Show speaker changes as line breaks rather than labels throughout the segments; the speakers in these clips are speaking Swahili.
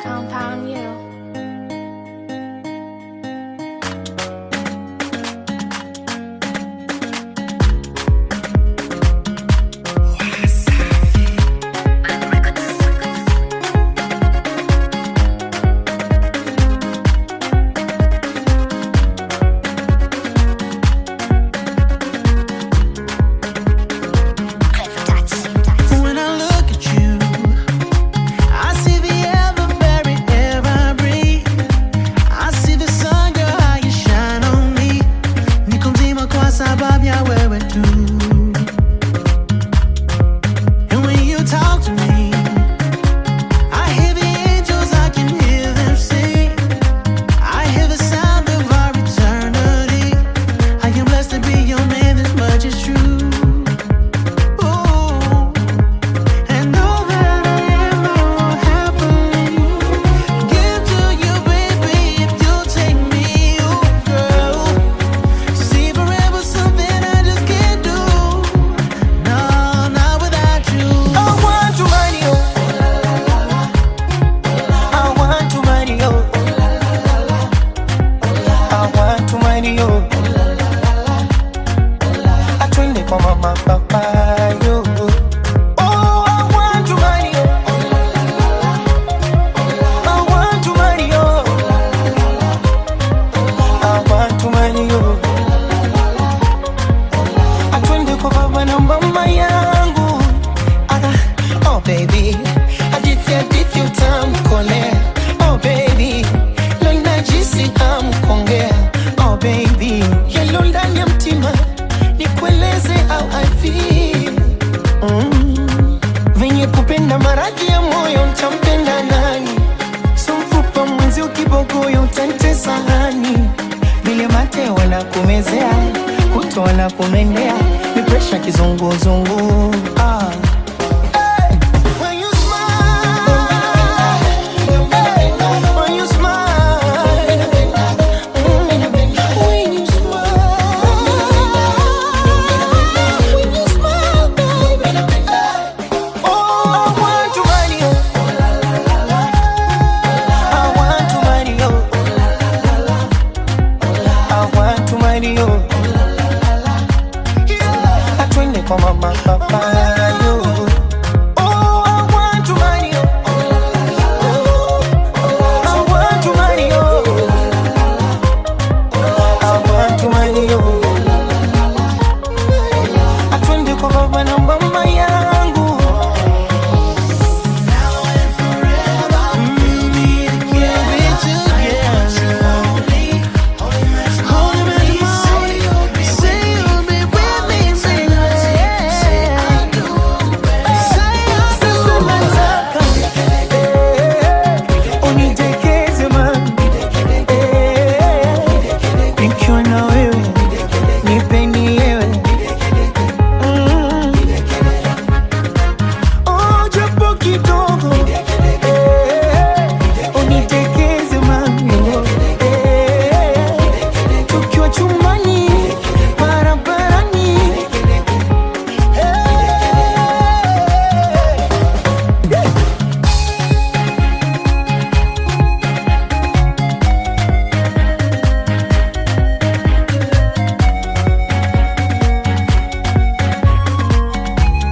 Compound U.
Mama, papa, you. Oh, I want to marry you. I want to marry you. I want to marry you. Atwende kwa baba na mama yangu. Oh baby, hadithi utamkolea. Oh baby, leo najisi amkongea. Oh baby, yalo ndani ya mtima nikueleze how I feel. Venye kupenda maradhi ya moyo, nitampenda nani? Sumfupa mwenzi ukibogoyo, utantesa hani? Vile mate wanakumezea, kuto wanakumendea, ni pressure kizunguzungu. Atwende kwa mama, papa, you. Oh, I want to marry you. I want to marry you. I want to marry you. Atwende kwa baba na mama yangu.
Now and forever, we'll be together.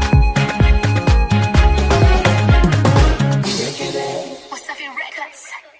Wasafi Records.